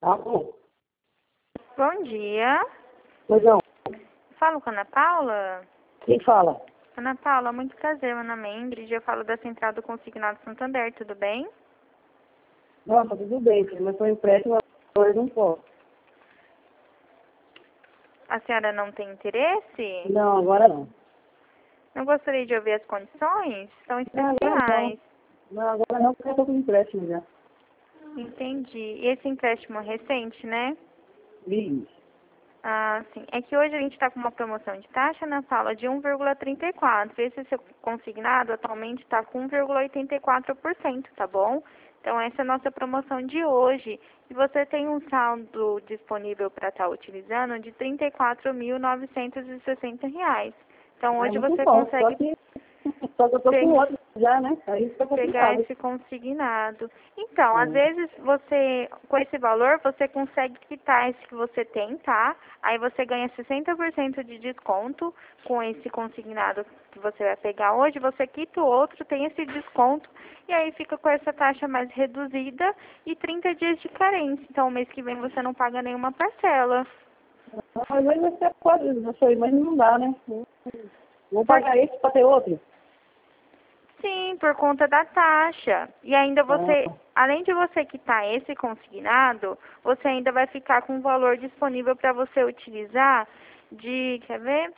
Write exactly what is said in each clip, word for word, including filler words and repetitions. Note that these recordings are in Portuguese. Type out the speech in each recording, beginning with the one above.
Alô? Bom dia. Pois não. Falo com a Ana Paula? Quem fala? Ana Paula, muito prazer, meu nome é Ingrid, eu falo da Central do Consignado Santander, tudo bem? Nossa, tudo bem, filho, mas foi empréstimo, agora não posso. A senhora não tem interesse? Não, agora não. Não gostaria de ouvir as condições? São Não, agora não. especiais. Não, agora não, porque eu tô com empréstimo já. Entendi. E esse empréstimo é recente, né? Isso. Ah, sim. É que hoje a gente está com uma promoção de taxa, Ana Paula, de um vírgula trinta e quatro. Esse seu consignado atualmente está com um vírgula oitenta e quatro por cento, tá bom? Então essa é a nossa promoção de hoje. E você tem um saldo disponível para estar utilizando de trinta e quatro mil novecentos e sessenta reais. Então É hoje muito você bom, só consegue que, só que eu tô com pegar outro já, né? Aí fica pegar complicado. esse consignado. Então, às É. vezes você, com esse valor, você consegue quitar esse que você tem, tá? Aí você ganha sessenta por cento de desconto com esse consignado que você vai pegar hoje, você quita o outro, tem esse desconto, e aí fica com essa taxa mais reduzida e trinta dias de carência. Então, mês que vem você não paga nenhuma parcela. Mas aí vai ser quase, não sei, mas não dá, né? Vou pagar esse pra ter outro. Sim, por conta da taxa. E ainda você, Ah, além de você quitar esse consignado, você ainda vai ficar com um valor disponível para você utilizar de, quer ver?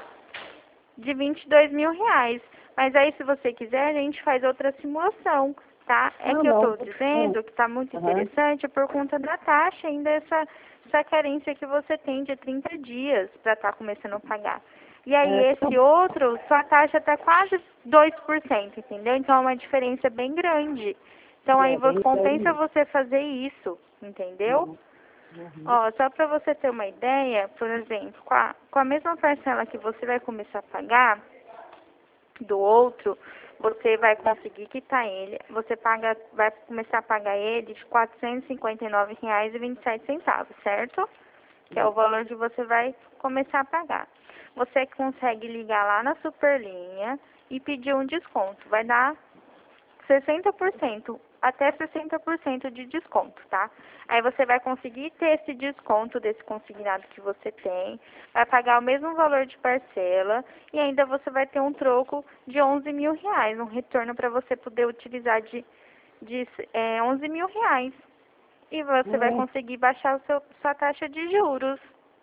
De vinte e dois mil reais. Mas aí, se você quiser, a gente faz outra simulação, tá? É não, que eu não. estou dizendo que está muito Aham. interessante por conta da taxa, ainda essa, essa carência que você tem de trinta dias para estar começando a pagar. E aí, É, esse outro, sua taxa está quase dois por cento, entendeu? Então, é uma diferença bem grande. Então, aí, é, vo- bem compensa grande. você fazer isso, entendeu? Uhum. Uhum. Ó, só para você ter uma ideia, por exemplo, com a, com a mesma parcela que você vai começar a pagar do outro, você vai conseguir quitar ele. Você paga, vai começar a pagar ele de quatrocentos e cinquenta e nove reais e vinte e sete centavos, certo? Que é o valor que você vai começar a pagar. Você consegue ligar lá na Superlinha e pedir um desconto. Vai dar sessenta por cento, até sessenta por cento de desconto, tá? Aí você vai conseguir ter esse desconto desse consignado que você tem, vai pagar o mesmo valor de parcela e ainda você vai ter um troco de onze mil reais, um retorno para você poder utilizar de, de é, onze mil reais. E você vai É. conseguir baixar o seu, sua taxa de juros.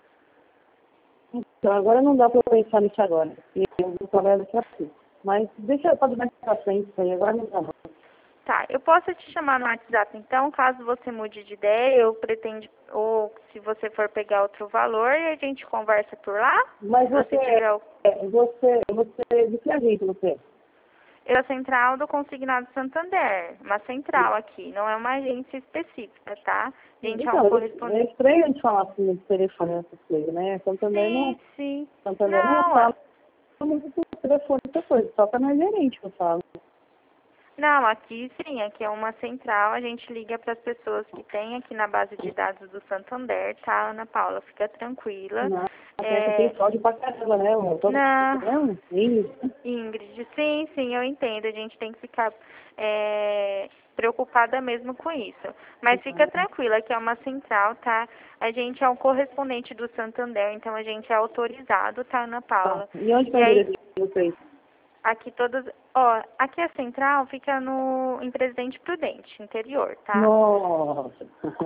Então, agora não dá para eu pensar nisso agora. E eu vou trabalhar daqui a pouco. Mas deixa eu fazer mais pra frente isso aí, agora não dá. Tá, eu posso te chamar no WhatsApp então, caso você mude de ideia, eu pretendo, ou se você for pegar outro valor, e a gente conversa por lá. Mas Se você você é, tiver o é, você, você, é de que agente você é? eu a central do Consignado Santander, uma central aqui, não é uma agência específica, tá? A gente é um Então, é correspondente. estranho a gente falar assim no telefone essas coisas, né? Santander Sim, não, sim. Santander não Não, fala muito por telefone, essa coisa, só para nós gerente que eu falo. Não, aqui sim, aqui é uma central, a gente liga para as pessoas que tem aqui na base de dados do Santander, tá, Ana Paula? Fica tranquila. Não, essa tem É, fraude pra caramba, né? Eu tô não, não, Ingrid. Ingrid, sim, sim, eu entendo, a gente tem que ficar é, preocupada mesmo com isso. Mas fica tranquila que é uma central, tá? A gente é um correspondente do Santander, então a gente é autorizado, tá, Ana Tá. Paula? E onde que é E o aí, endereço de vocês? aqui todas, ó, aqui a central fica no em Presidente Prudente, interior, tá? Nossa.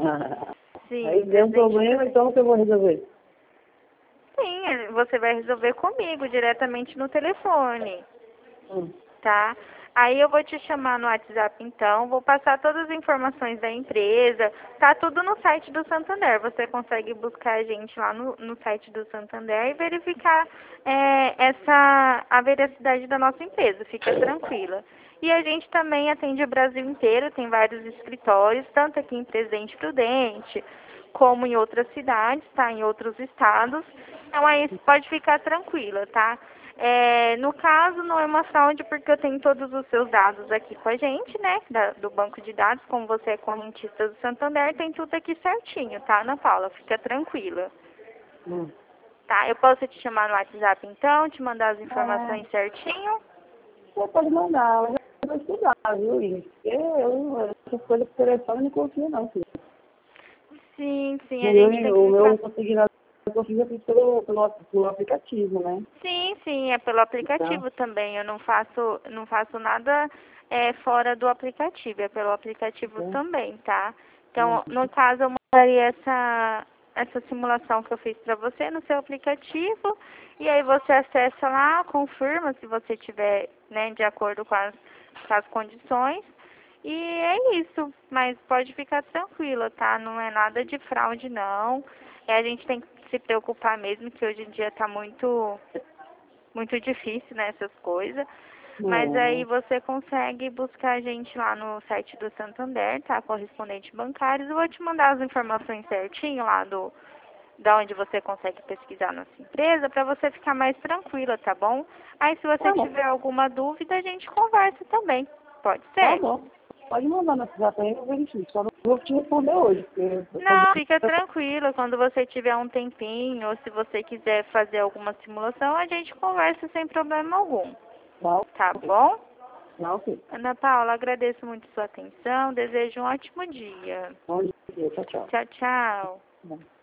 Aí Sim, deu um Presidente problema, Prudente. então o que eu vou resolver? Sim, é, você vai resolver comigo diretamente no telefone, Hum. tá? Aí eu vou te chamar no WhatsApp então, vou passar todas as informações da empresa, tá tudo no site do Santander. Você consegue buscar a gente lá no, no site do Santander e verificar é, essa a veracidade da nossa empresa, fica tranquila. E a gente também atende o Brasil inteiro, tem vários escritórios, tanto aqui em Presidente Prudente, como em outras cidades, tá? Em outros estados. Então aí você pode ficar tranquila, tá? É, no caso, não é uma fraude porque eu tenho todos os seus dados aqui com a gente, né? Da- do banco de dados, como você é correntista do Santander, tem tudo aqui certinho, tá, Ana Paula? Fica tranquila. Hum. Tá? Eu posso te chamar no WhatsApp então, te mandar as É, informações certinho? você pode mandar, mas eu vou estudar, viu, Ingrid? Porque eu, essas coisas por telefone eu não confio não, filho. Sim, sim, a O gente tem meu, que o meu eu não ficar... consegui nada, eu consegui pelo, pelo, pelo aplicativo, né? Sim, sim, é pelo Então, aplicativo também. Eu não faço, não faço nada é, fora do aplicativo, é pelo aplicativo então, também, tá? é, Então, no caso, eu mandaria essa, essa simulação que eu fiz para você no seu aplicativo, e aí você acessa lá, confirma se você tiver, né, de acordo com as, com as condições. E é isso, mas pode ficar tranquila, tá? Não é nada de fraude, não. É, a gente tem que se preocupar mesmo, que hoje em dia tá muito, muito difícil, né, essas coisas. Mas aí é, você consegue buscar a gente lá no site do Santander, tá? Correspondente bancários. Eu vou te mandar as informações certinho lá do, da onde você consegue pesquisar nossa empresa, para você ficar mais tranquila, tá bom? Aí se você tá bom, tiver alguma dúvida, a gente conversa também. Pode tá ser? bom. Pode mandar no WhatsApp aí, eu verifico. Só não vou te responder hoje, porque eu tô Não, fica tranquila. Quando você tiver um tempinho, ou se você quiser fazer alguma simulação, a gente conversa sem problema algum. tá, Tá ok. bom? Tá, ok. Ana Paula, agradeço muito sua atenção. Desejo um ótimo dia. Bom dia, tchau, tchau. Tchau, tchau. Bom.